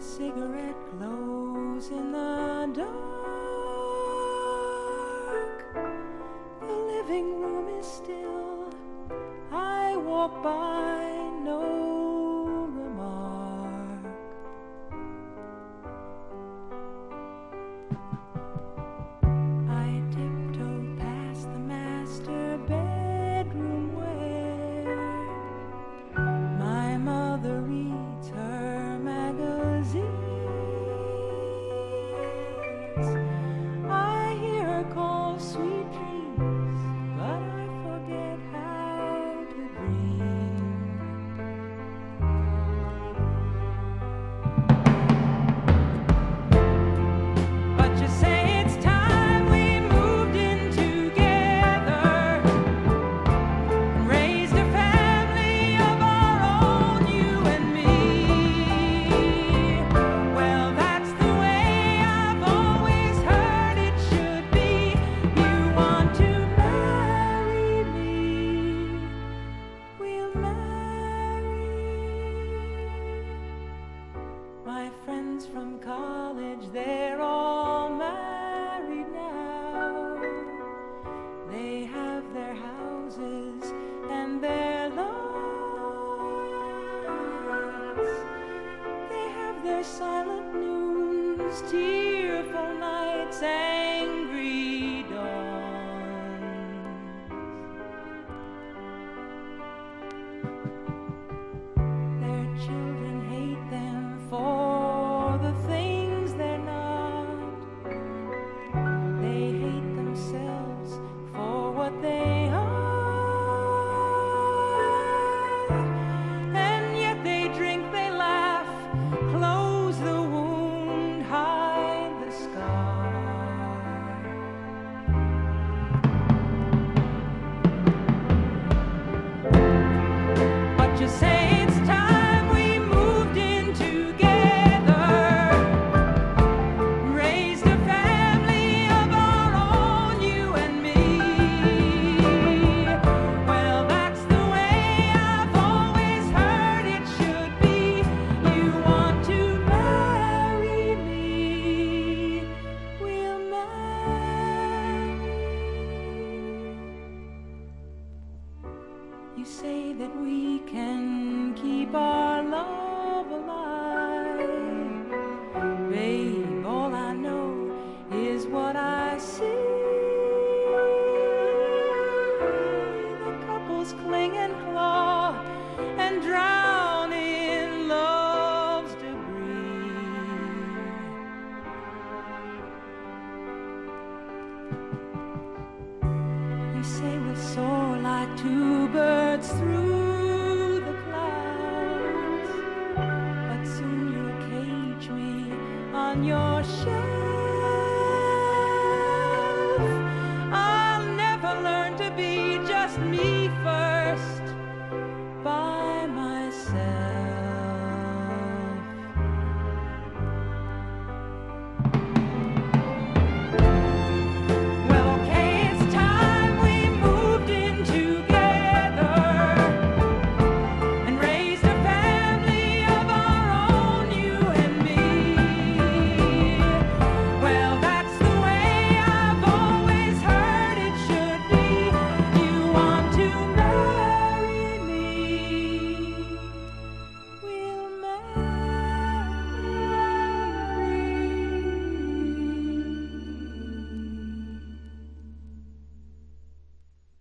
cigarette glows in the dark. The living room is still. I walk by, no remark. I tiptoe past the master bedroom where my mother reads her magazines. I hear her call sweet dreams, but I forget how to dream. But you say it's time we moved in together and raised a family of our own, you and me. Well, that's the way I've always heard it should be. You want to marry me, we'll marry. My friends from college, they're all married now. They have their houses and their lots. They have their silent noons, tearful nights, angry dawns. Their children hate them for the things they're not. They hate themselves for what they are. And yet they drink, they laugh, close the wound, hide the scar. But you say it's time we moved in together, raised a family of our own, you and me. Well, that's the way I've always heard it should be. You want to marry me, we'll marry. You say that we can keep our love alive. Babe, all I know is what I see. The couples cling and claw and drown in love's debris. You say we'll soar like two birds through